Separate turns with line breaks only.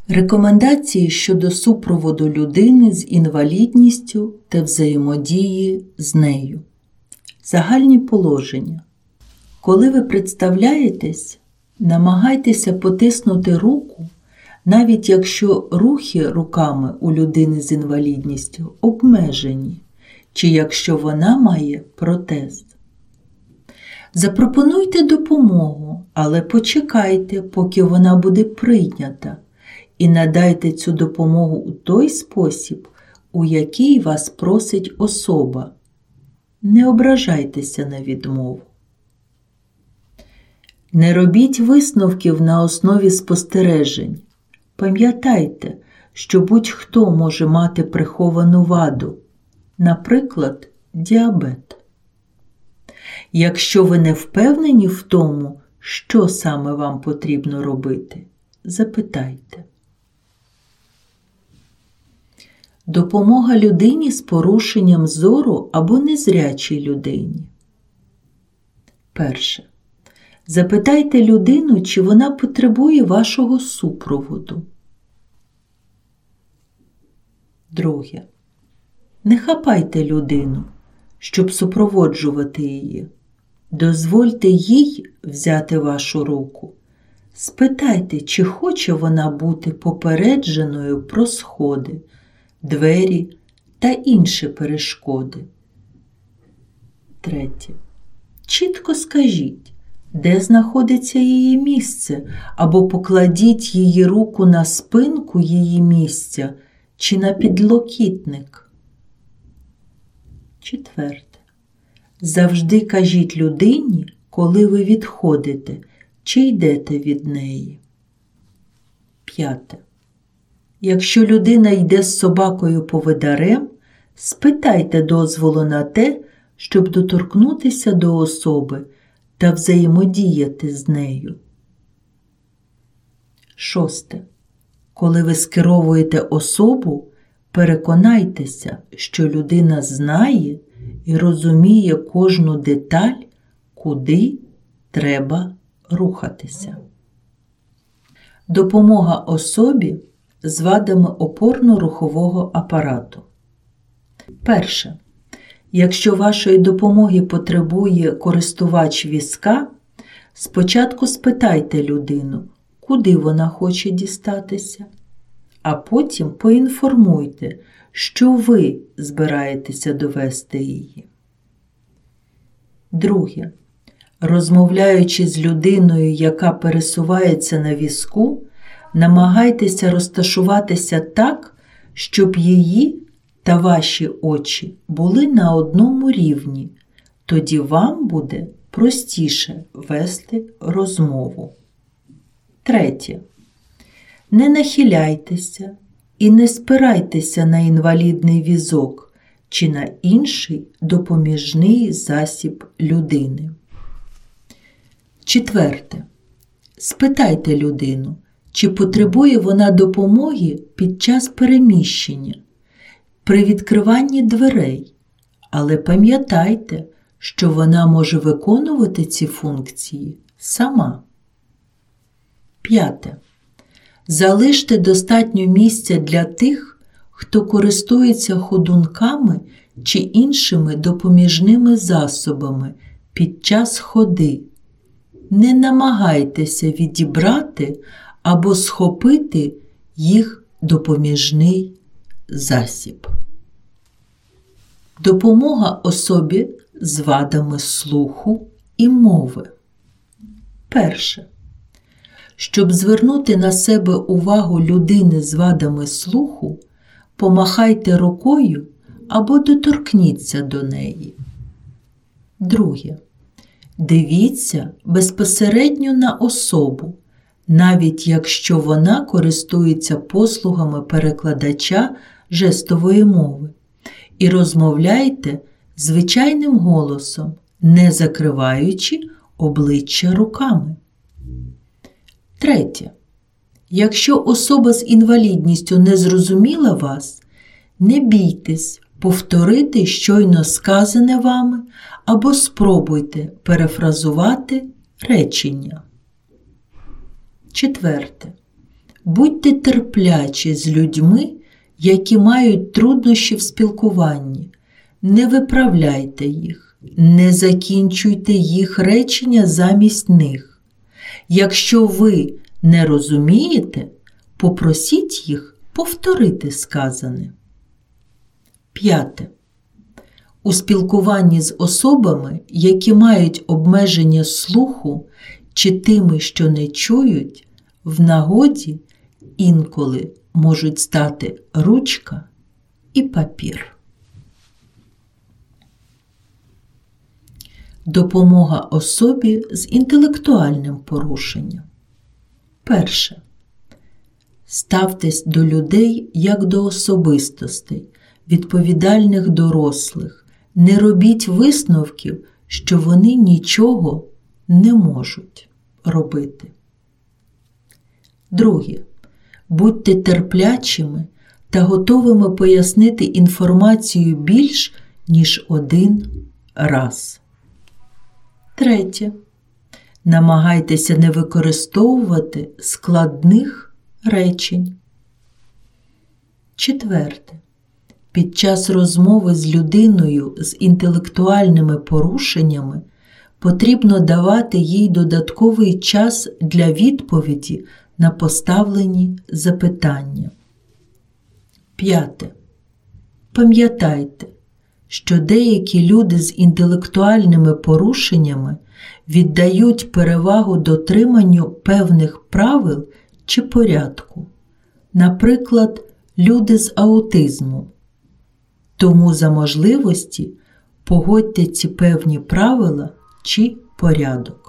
Рекомендації щодо супроводу людини з інвалідністю та взаємодії з нею. Загальні положення. Коли ви представляєтесь, намагайтеся потиснути руку, навіть якщо рухи руками у людини з інвалідністю обмежені, чи якщо вона має протез. Запропонуйте допомогу, але почекайте, поки вона буде прийнята, і надайте цю допомогу у той спосіб, у який вас просить особа. Не ображайтеся на відмову. Не робіть висновків на основі спостережень. Пам'ятайте, що будь-хто може мати приховану ваду, наприклад, діабет. Якщо ви не впевнені в тому, що саме вам потрібно робити, запитайте. Допомога людині з порушенням зору або незрячій людині. Перше. Запитайте людину, чи вона потребує вашого супроводу. Друге. Не хапайте людину, щоб супроводжувати її. Дозвольте їй взяти вашу руку. Спитайте, чи хоче вона бути попередженою про сходи, двері та інші перешкоди. Третє. Чітко скажіть, де знаходиться її місце, або покладіть її руку на спинку її місця чи на підлокітник. Четверте. Завжди кажіть людині, коли ви відходите, чи йдете від неї. П'яте. Якщо людина йде з собакою-повидарем, спитайте дозволу на те, щоб доторкнутися до особи та взаємодіяти з нею. Шосте. Коли ви скеровуєте особу, переконайтеся, що людина знає і розуміє кожну деталь, куди треба рухатися. Допомога особі з вадами опорно-рухового апарату. Перше. Якщо вашої допомоги потребує користувач візка, спочатку спитайте людину, куди вона хоче дістатися, а потім поінформуйте, що ви збираєтеся довести її. Друге. Розмовляючи з людиною, яка пересувається на візку, намагайтеся розташуватися так, щоб її та ваші очі були на одному рівні. Тоді вам буде простіше вести розмову. Третє. Не нахиляйтеся і не спирайтеся на інвалідний візок чи на інший допоміжний засіб людини. Четверте. Спитайте людину, чи потребує вона допомоги під час переміщення, при відкриванні дверей, але пам'ятайте, що вона може виконувати ці функції сама. П'яте. Залиште достатньо місця для тих, хто користується ходунками чи іншими допоміжними засобами під час ходи. Не намагайтеся відібрати або схопити їх допоміжний засіб. Допомога особі з вадами слуху і мови. Перше. Щоб звернути на себе увагу людини з вадами слуху, помахайте рукою або доторкніться до неї. Друге. Дивіться безпосередньо на особу, навіть якщо вона користується послугами перекладача жестової мови, і розмовляйте звичайним голосом, не закриваючи обличчя руками. Третє. Якщо особа з інвалідністю не зрозуміла вас, не бійтесь повторити щойно сказане вами або спробуйте перефразувати речення. Четверте. Будьте терплячі з людьми, які мають труднощі в спілкуванні. Не виправляйте їх, не закінчуйте їх речення замість них. Якщо ви не розумієте, попросіть їх повторити сказане. 5. У спілкуванні з особами, які мають обмеження слуху, чи тими, що не чують, в нагоді інколи можуть стати ручка і папір. Допомога особі з інтелектуальним порушенням. Перше. Ставтесь до людей як до особистостей, відповідальних дорослих. Не робіть висновків, що вони нічого не можуть робити. Друге. Будьте терплячими та готовими пояснити інформацію більш, ніж один раз. Третє. Намагайтеся не використовувати складних речень. Четверте. Під час розмови з людиною з інтелектуальними порушеннями потрібно давати їй додатковий час для відповіді на поставлені запитання. 5. Пам'ятайте, що деякі люди з інтелектуальними порушеннями віддають перевагу дотриманню певних правил чи порядку, наприклад, люди з аутизмом. Тому за можливості погодьте ці певні правила чи порядок.